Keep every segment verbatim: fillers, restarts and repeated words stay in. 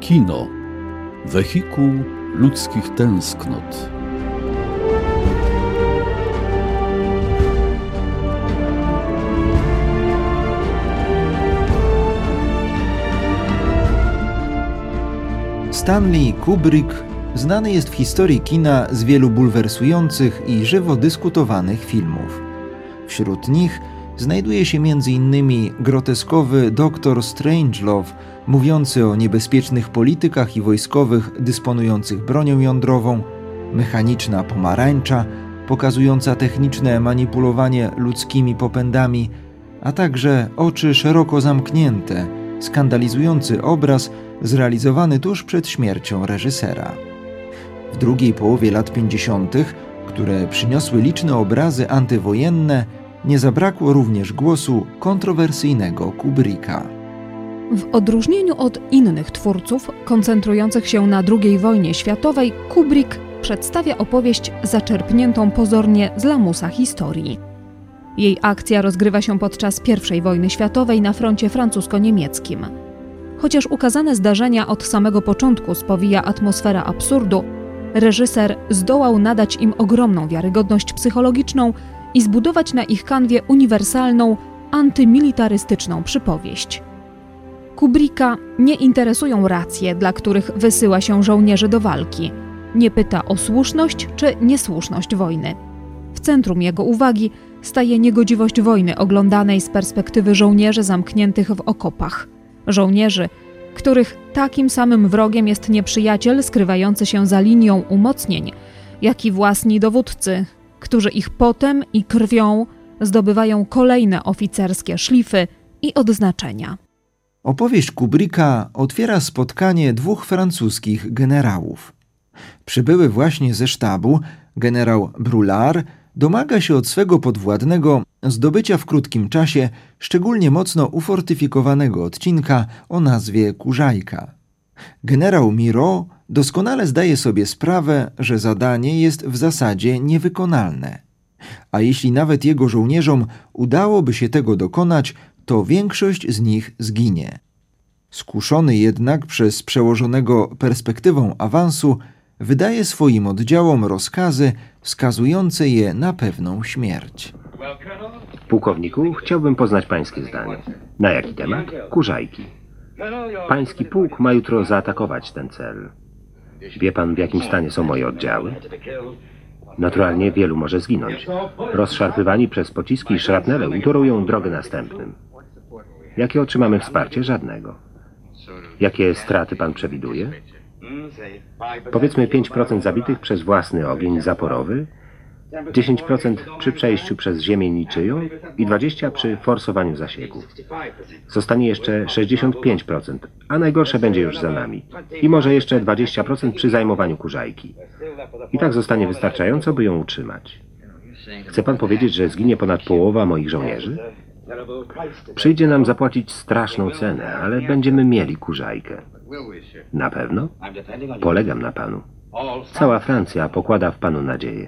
Kino. Wehikuł ludzkich tęsknot. Stanley Kubrick znany jest w historii kina z wielu bulwersujących i żywo dyskutowanych filmów. Wśród nich znajduje się między innymi groteskowy Doktor Strangelove, mówiący o niebezpiecznych politykach i wojskowych dysponujących bronią jądrową, Mechaniczna pomarańcza, pokazująca techniczne manipulowanie ludzkimi popędami, a także Oczy szeroko zamknięte, skandalizujący obraz zrealizowany tuż przed śmiercią reżysera. W drugiej połowie lat pięćdziesiątych, które przyniosły liczne obrazy antywojenne, nie zabrakło również głosu kontrowersyjnego Kubricka. W odróżnieniu od innych twórców koncentrujących się na drugiej wojnie światowej, Kubrick przedstawia opowieść zaczerpniętą pozornie z lamusa historii. Jej akcja rozgrywa się podczas pierwszej wojny światowej na froncie francusko-niemieckim. Chociaż ukazane zdarzenia od samego początku spowija atmosfera absurdu, reżyser zdołał nadać im ogromną wiarygodność psychologiczną i zbudować na ich kanwie uniwersalną, antymilitarystyczną przypowieść. Kubricka nie interesują racje, dla których wysyła się żołnierzy do walki. Nie pyta o słuszność czy niesłuszność wojny. W centrum jego uwagi staje niegodziwość wojny oglądanej z perspektywy żołnierzy zamkniętych w okopach. Żołnierzy, których takim samym wrogiem jest nieprzyjaciel skrywający się za linią umocnień, jak i własni dowódcy, którzy ich potem i krwią zdobywają kolejne oficerskie szlify i odznaczenia. Opowieść Kubricka otwiera spotkanie dwóch francuskich generałów. Przybyły właśnie ze sztabu generał Brulard domaga się od swego podwładnego zdobycia w krótkim czasie szczególnie mocno ufortyfikowanego odcinka o nazwie Kurzajka. Generał Miro doskonale zdaje sobie sprawę, że zadanie jest w zasadzie niewykonalne. A jeśli nawet jego żołnierzom udałoby się tego dokonać, to większość z nich zginie. Skuszony jednak przez przełożonego perspektywą awansu, wydaje swoim oddziałom rozkazy wskazujące je na pewną śmierć. Pułkowniku, chciałbym poznać pańskie zdanie. Na jaki temat? Kurzajki. Pański pułk ma jutro zaatakować ten cel. Wie pan, w jakim stanie są moje oddziały? Naturalnie wielu może zginąć. Rozszarpywani przez pociski i szrapnele utorują drogę następnym. Jakie otrzymamy wsparcie? Żadnego. Jakie straty pan przewiduje? Powiedzmy pięć procent zabitych przez własny ogień zaporowy, dziesięć procent przy przejściu przez ziemię niczyją i dwadzieścia procent przy forsowaniu zasieków. Zostanie jeszcze sześćdziesiąt pięć procent, a najgorsze będzie już za nami. I może jeszcze dwadzieścia procent przy zajmowaniu Kurzajki. I tak zostanie wystarczająco, by ją utrzymać. Chce pan powiedzieć, że zginie ponad połowa moich żołnierzy? Przyjdzie nam zapłacić straszną cenę, ale będziemy mieli Kurzajkę. Na pewno? Polegam na panu. Cała Francja pokłada w panu nadzieję.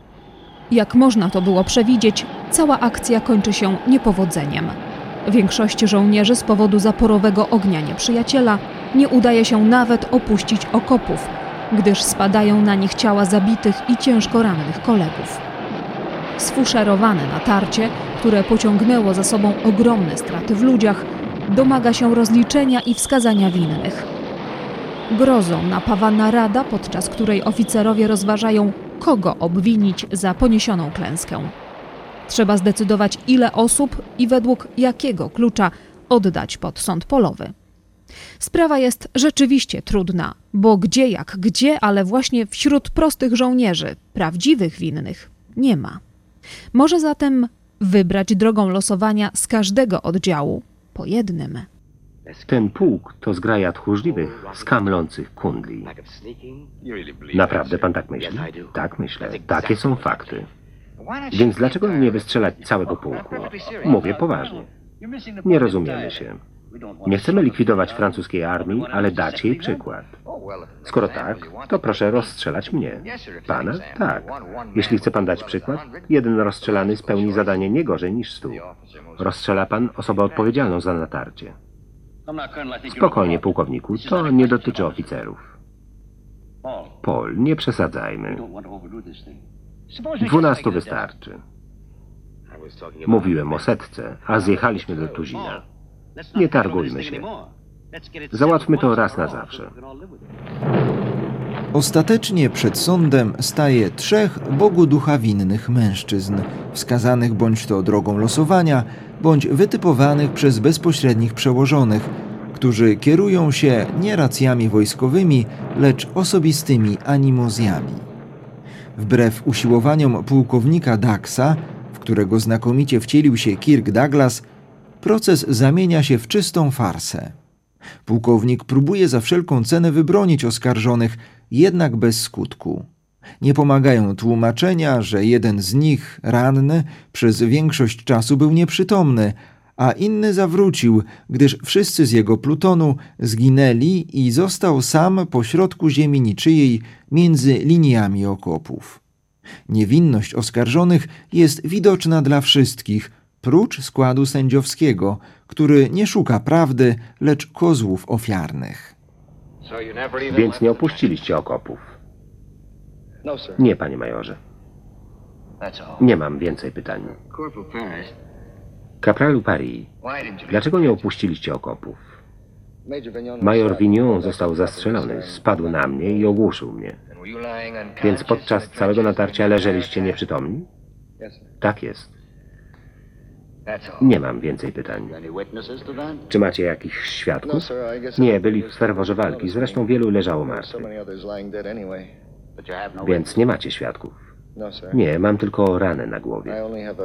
Jak można to było przewidzieć, cała akcja kończy się niepowodzeniem. Większości żołnierzy z powodu zaporowego ognia nieprzyjaciela nie udaje się nawet opuścić okopów, gdyż spadają na nich ciała zabitych i ciężko rannych kolegów. Sfuszerowane natarcie, które pociągnęło za sobą ogromne straty w ludziach, domaga się rozliczenia i wskazania winnych. Grozą napawa narada, podczas której oficerowie rozważają, kogo obwinić za poniesioną klęskę. Trzeba zdecydować, ile osób i według jakiego klucza oddać pod sąd polowy. Sprawa jest rzeczywiście trudna, bo gdzie jak gdzie, ale właśnie wśród prostych żołnierzy, prawdziwych winnych, nie ma. Może zatem wybrać drogą losowania z każdego oddziału po jednym. Ten pułk to zgraja tchórzliwych, skamlących kundli. Naprawdę pan tak myśli? Tak myślę. Takie są fakty. Więc dlaczego nie wystrzelać całego pułku? Mówię poważnie. Nie rozumiemy się. Nie chcemy likwidować francuskiej armii, ale dać jej przykład. Skoro tak, to proszę rozstrzelać mnie. Pana? Tak. Jeśli chce pan dać przykład, jeden rozstrzelany spełni zadanie nie gorzej niż stu. Rozstrzela pan osobę odpowiedzialną za natarcie. Spokojnie, pułkowniku, to nie dotyczy oficerów. Paul, nie przesadzajmy. Dwunastu wystarczy. Mówiłem o setce, a zjechaliśmy do tuzina. Nie targujmy się. Załatwmy to raz na zawsze. Ostatecznie przed sądem staje trzech Bogu ducha winnych mężczyzn, wskazanych bądź to drogą losowania, bądź wytypowanych przez bezpośrednich przełożonych, którzy kierują się nie racjami wojskowymi, lecz osobistymi animozjami. Wbrew usiłowaniom pułkownika Daxa, w którego znakomicie wcielił się Kirk Douglas, proces zamienia się w czystą farsę. Pułkownik próbuje za wszelką cenę wybronić oskarżonych, jednak bez skutku. Nie pomagają tłumaczenia, że jeden z nich, ranny, przez większość czasu był nieprzytomny, a inny zawrócił, gdyż wszyscy z jego plutonu zginęli i został sam pośrodku ziemi niczyjej między liniami okopów. Niewinność oskarżonych jest widoczna dla wszystkich, prócz składu sędziowskiego, który nie szuka prawdy, lecz kozłów ofiarnych. Więc nie opuściliście okopów? Nie, panie majorze. Nie mam więcej pytań. Kapralu Paris, dlaczego nie opuściliście okopów? Major Vignon został zastrzelony, spadł na mnie i ogłuszył mnie. Więc podczas całego natarcia leżeliście nieprzytomni? Tak jest. Nie mam więcej pytań. Czy macie jakichś świadków? Nie, byli w ferworze walki, zresztą wielu leżało martwych. Więc nie macie świadków? Nie, mam tylko ranę na głowie.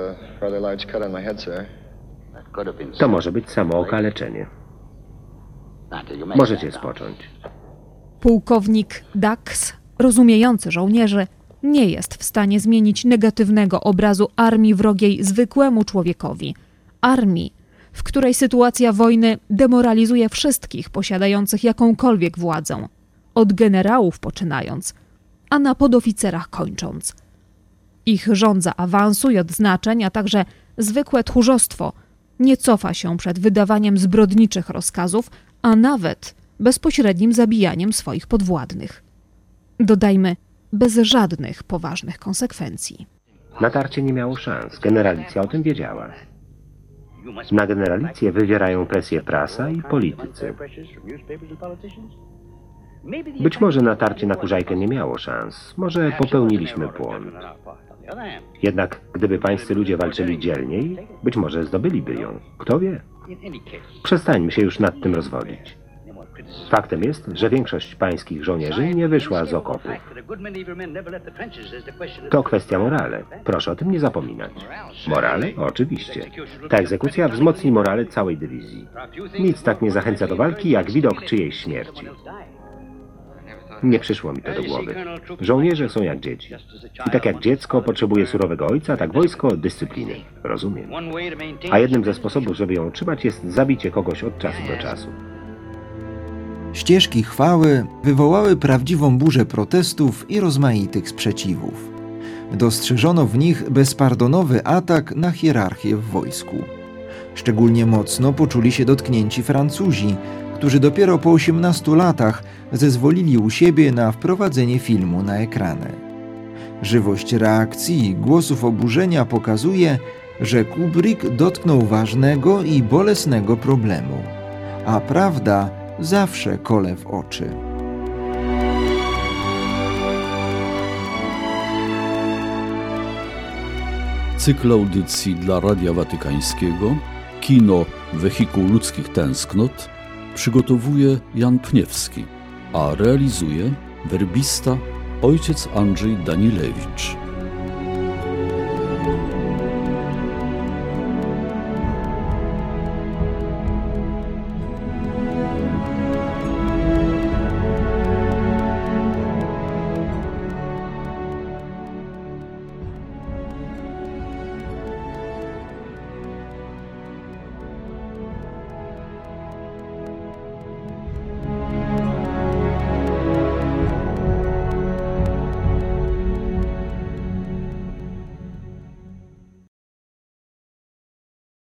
To może być samo okaleczenie. Możecie spocząć. Pułkownik Dax, rozumiejący żołnierzy, nie jest w stanie zmienić negatywnego obrazu armii wrogiej zwykłemu człowiekowi. Armii, w której sytuacja wojny demoralizuje wszystkich posiadających jakąkolwiek władzę, od generałów poczynając, a na podoficerach kończąc. Ich żądza awansu i odznaczeń, a także zwykłe tchórzostwo nie cofa się przed wydawaniem zbrodniczych rozkazów, a nawet bezpośrednim zabijaniem swoich podwładnych. Dodajmy, bez żadnych poważnych konsekwencji. Natarcie nie miało szans. Generalicja o tym wiedziała. Na generalicję wywierają presję prasa i politycy. Być może natarcie na Kurzajkę nie miało szans. Może popełniliśmy błąd. Jednak gdyby pańscy ludzie walczyli dzielniej, być może zdobyliby ją. Kto wie? Przestańmy się już nad tym rozwodzić. Faktem jest, że większość pańskich żołnierzy nie wyszła z okopów. To kwestia morale. Proszę o tym nie zapominać. Morale? Oczywiście. Ta egzekucja wzmocni morale całej dywizji. Nic tak nie zachęca do walki, jak widok czyjejś śmierci. Nie przyszło mi to do głowy. Żołnierze są jak dzieci. I tak jak dziecko potrzebuje surowego ojca, tak wojsko dyscypliny. Rozumiem. A jednym ze sposobów, żeby ją utrzymać, jest zabicie kogoś od czasu do czasu. Ścieżki chwały wywołały prawdziwą burzę protestów i rozmaitych sprzeciwów. Dostrzeżono w nich bezpardonowy atak na hierarchię w wojsku. Szczególnie mocno poczuli się dotknięci Francuzi, którzy dopiero po osiemnastu latach zezwolili u siebie na wprowadzenie filmu na ekrany. Żywość reakcji i głosów oburzenia pokazuje, że Kubrick dotknął ważnego i bolesnego problemu, a prawda zawsze kole w oczy. Cykl audycji dla Radia Watykańskiego Kino Wehikuł Ludzkich Tęsknot przygotowuje Jan Pniewski, a realizuje werbista ojciec Andrzej Danilewicz.